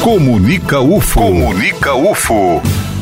Comunica UFO. Comunica UFO.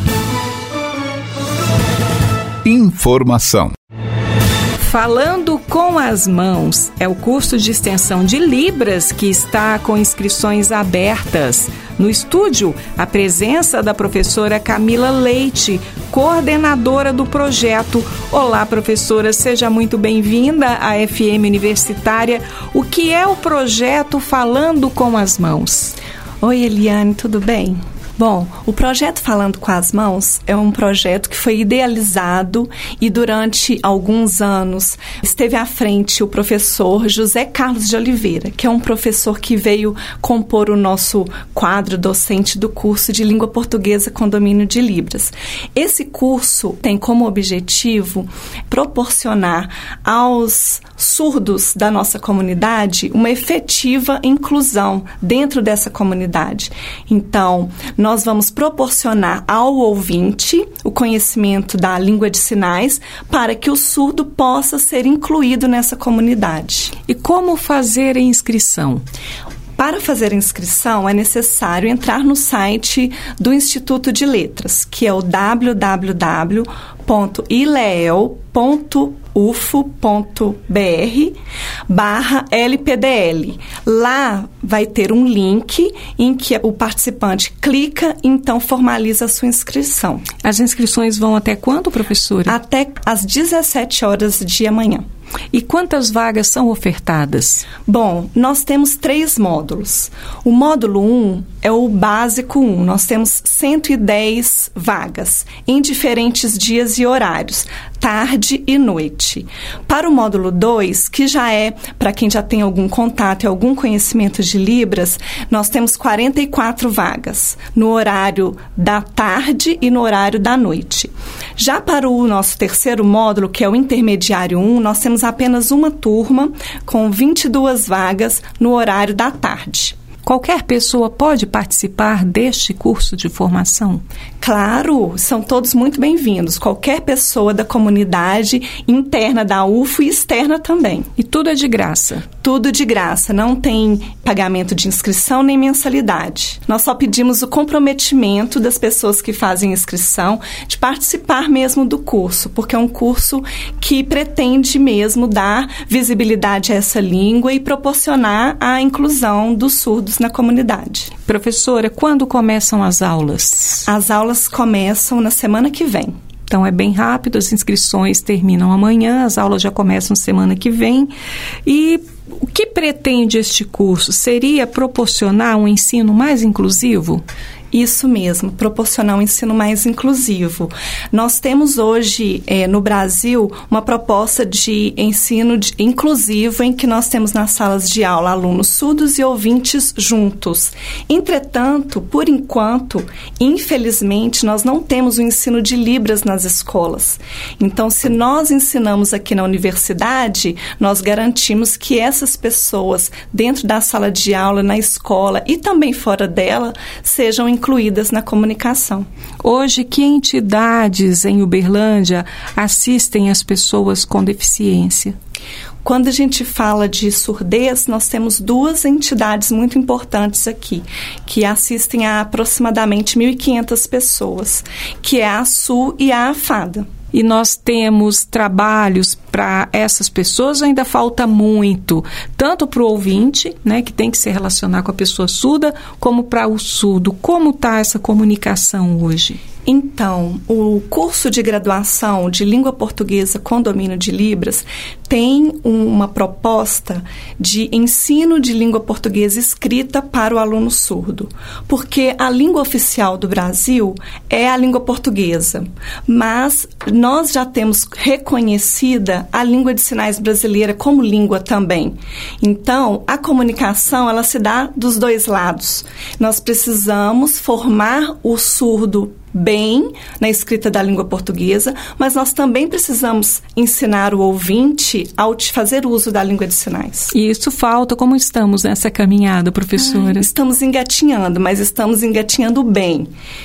Informação. Falando com as Mãos é o curso de extensão de Libras que está com inscrições abertas. No estúdio, a presença da professora Camila Leite, coordenadora do projeto. Olá, professora, seja muito bem-vinda à FM Universitária. O que é o projeto Falando com as Mãos? Oi, Eliane, tudo bem? Bom, o projeto Falando com as Mãos é um projeto que foi idealizado e durante alguns anos esteve à frente o professor José Carlos de Oliveira, que é um professor que veio compor o nosso quadro docente do curso de Língua Portuguesa com Domínio de Libras. Esse curso tem como objetivo proporcionar aos surdos da nossa comunidade uma efetiva inclusão dentro dessa comunidade. Então, nós vamos proporcionar ao ouvinte o conhecimento da língua de sinais para que o surdo possa ser incluído nessa comunidade. E como fazer a inscrição? Para fazer a inscrição, é necessário entrar no site do Instituto de Letras, que é o www.ileel.ufo.br/LPDL. Lá vai ter um link em que o participante clica e então formaliza a sua inscrição. As inscrições vão até quando, professora? Até às 17 horas de amanhã. E quantas vagas são ofertadas? Bom, nós temos 3 módulos. O módulo 1 é o básico 1. Nós temos 110 vagas em diferentes dias e horários, tarde e noite. Para o módulo 2, que já é para quem já tem algum contato e algum conhecimento de Libras, nós temos 44 vagas no horário da tarde e no horário da noite. Já para o nosso terceiro módulo, que é o intermediário 1, nós temos apenas uma turma com 22 vagas no horário da tarde. Qualquer pessoa pode participar deste curso de formação? Claro, são todos muito bem-vindos. Qualquer pessoa da comunidade interna da UFO e externa também. E tudo é de graça? Tudo de graça, não tem pagamento de inscrição nem mensalidade. Nós só pedimos o comprometimento das pessoas que fazem inscrição de participar mesmo do curso, porque é um curso que pretende mesmo dar visibilidade a essa língua e proporcionar a inclusão dos surdos na comunidade. Professora, quando começam as aulas? As aulas começam na semana que vem. Então, é bem rápido, as inscrições terminam amanhã, as aulas já começam semana que vem. E o que pretende este curso? Seria proporcionar um ensino mais inclusivo? Isso mesmo, proporcionar um ensino mais inclusivo. Nós temos hoje no Brasil uma proposta de ensino inclusivo em que nós temos nas salas de aula alunos surdos e ouvintes juntos. Entretanto, por enquanto, infelizmente, nós não temos o ensino de Libras nas escolas. Então, se nós ensinamos aqui na universidade, nós garantimos que essas pessoas dentro da sala de aula, na escola e também fora dela, sejam incluídas na comunicação. Hoje, que entidades em Uberlândia assistem as pessoas com deficiência? Quando a gente fala de surdez, nós temos 2 entidades muito importantes aqui, que assistem a aproximadamente 1.500 pessoas, que é a ASU e a AFADA. E nós temos trabalhos para essas pessoas, ainda falta muito, tanto para o ouvinte, né, que tem que se relacionar com a pessoa surda, como para o surdo. Como está essa comunicação hoje? Então, o curso de graduação de Língua Portuguesa com Domínio de Libras tem uma proposta de ensino de língua portuguesa escrita para o aluno surdo, porque a língua oficial do Brasil é a língua portuguesa, mas nós já temos reconhecida a língua de sinais brasileira como língua também. Então, a comunicação, ela se dá dos 2 lados. Nós precisamos formar o surdo bem na escrita da língua portuguesa, mas nós também precisamos ensinar o ouvinte a fazer uso da língua de sinais. E isso falta. Como estamos nessa caminhada, professora? Estamos engatinhando, mas estamos engatinhando bem.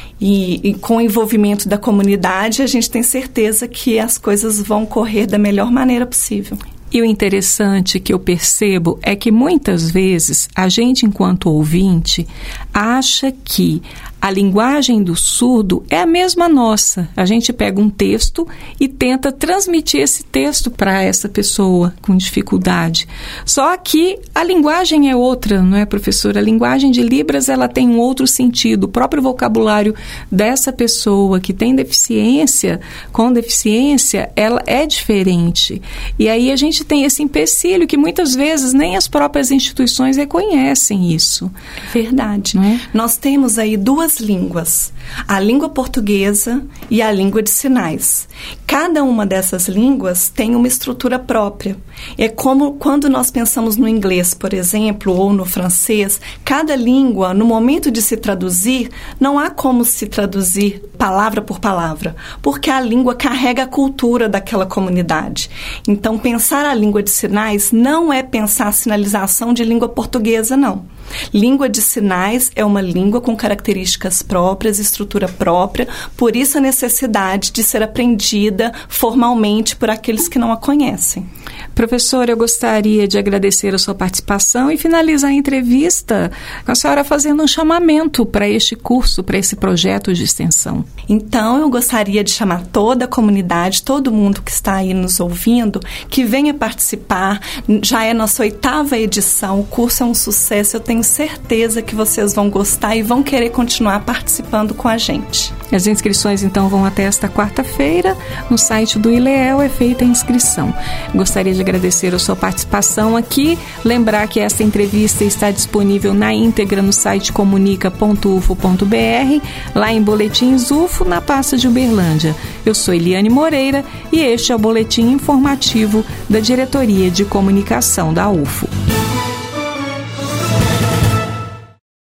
E com o envolvimento da comunidade, a gente tem certeza que as coisas vão correr da melhor maneira possível. E o interessante que eu percebo é que muitas vezes a gente, enquanto ouvinte, acha que a linguagem do surdo é a mesma nossa. A gente pega um texto e tenta transmitir esse texto para essa pessoa com dificuldade. Só que a linguagem é outra, não é, professora? A linguagem de Libras, ela tem um outro sentido. O próprio vocabulário dessa pessoa que tem deficiência, com deficiência, ela é diferente. E aí a gente tem esse empecilho que muitas vezes nem as próprias instituições reconhecem isso. Verdade. Não é? Nós temos aí duas línguas, a língua portuguesa e a língua de sinais. Cada uma dessas línguas tem uma estrutura própria. É como quando nós pensamos no inglês, por exemplo, ou no francês, cada língua, no momento de se traduzir, não há como se traduzir palavra por palavra, porque a língua carrega a cultura daquela comunidade. Então, pensar a língua de sinais não é pensar a sinalização de língua portuguesa, não. Língua de sinais é uma língua com características próprias, estrutura própria, por isso a necessidade de ser aprendida formalmente por aqueles que não a conhecem. Professora, eu gostaria de agradecer a sua participação e finalizar a entrevista com a senhora fazendo um chamamento para este curso, para esse projeto de extensão. Então, eu gostaria de chamar toda a comunidade, todo mundo que está aí nos ouvindo, que venha participar. Já é nossa 8ª edição, o curso é um sucesso, eu tenho certeza que vocês vão gostar e vão querer continuar participando com a gente. As inscrições, então, vão até esta quarta-feira. No site do ILEEL é feita a inscrição. Gostaria de agradecer a sua participação aqui. Lembrar que esta entrevista está disponível na íntegra no site comunica.ufo.br, lá em Boletins UFO, na pasta de Uberlândia. Eu sou Eliane Moreira e este é o Boletim Informativo da Diretoria de Comunicação da UFO.